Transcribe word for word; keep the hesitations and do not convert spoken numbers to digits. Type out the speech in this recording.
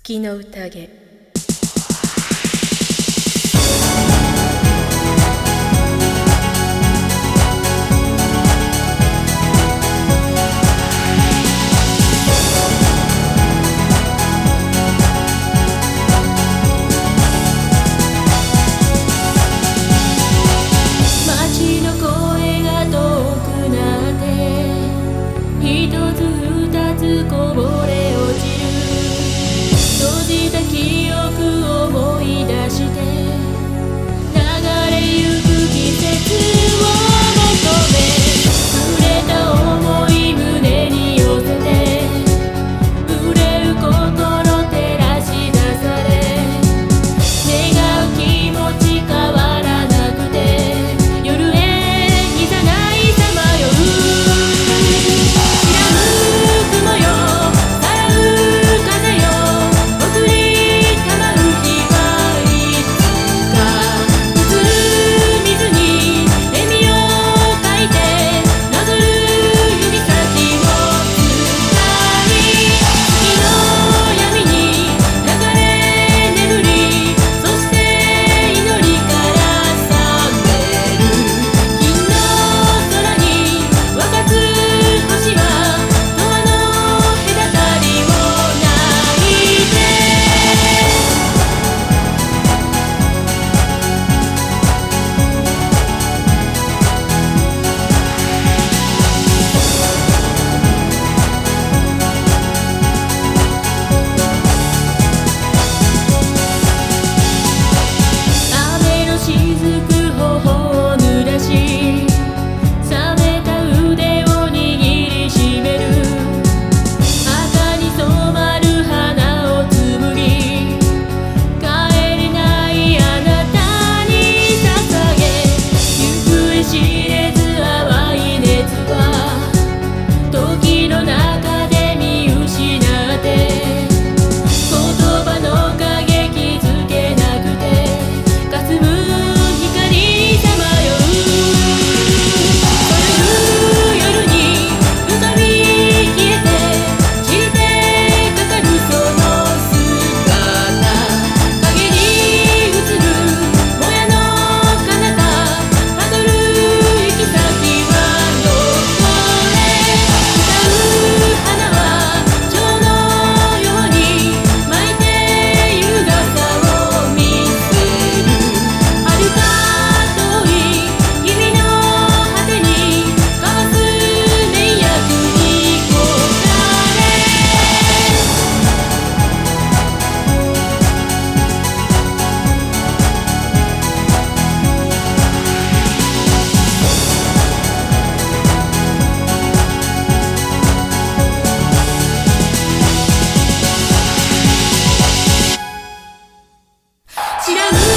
月の宴。 街の声が遠くなって一つ二つこぼれ落ちる。閉じた記憶を思い出して流れゆく季節を求め、触れた想い胸に寄せて憂う心照らし出され、願う気持ち変わらなくて夜へいざないさまよう。知らぬ雲よさらう風よ送りたまう日はいつか。映る水に笑みを描いてなぞる指先を伝い、月の闇に流れ眠り、そして祈りから覚める。金の空に分かつ星は永遠の隔たりもないで。雨の雫頬を濡らし冷めた腕を握りしめる。赤に染まる花をつむり帰れないあなたに捧げ、行方知れず淡い熱は時の中で見失って、言葉の影気づけなくて霞む光さまよう。そよぐ夜に浮かび消えて散ってかかるその姿、影に映るもやの彼方たどる行き先はどこへ。歌う花は蝶のように巻いて優雅さを見せる。遥か遠い君の果てに交わす念役に焦がれ。知らぬ